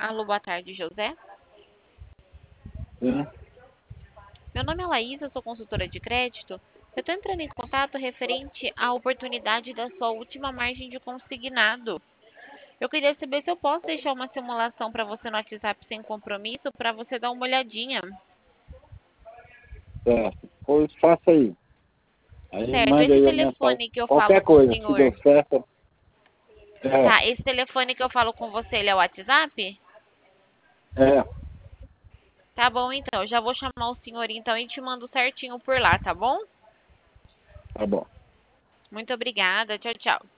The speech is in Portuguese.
Alô, boa tarde, José. Sim. Meu nome é Laísa, sou consultora de crédito. Eu estou entrando em contato referente à oportunidade da sua última margem de consignado. Eu queria saber se eu posso deixar uma simulação para você no WhatsApp sem compromisso, para você dar uma olhadinha. Certo. Pois faça aí. Aí Certo, mande esse aí a mensagem. telefone que eu falo Qualquer com o coisa, se senhor. deu certo. É, Tá, esse telefone que eu falo com você, ele é o WhatsApp? é, Tá bom, então. Eu já vou chamar o senhor então e te mando certinho por lá, tá bom? tá bom. Muito obrigada. Tchau, tchau.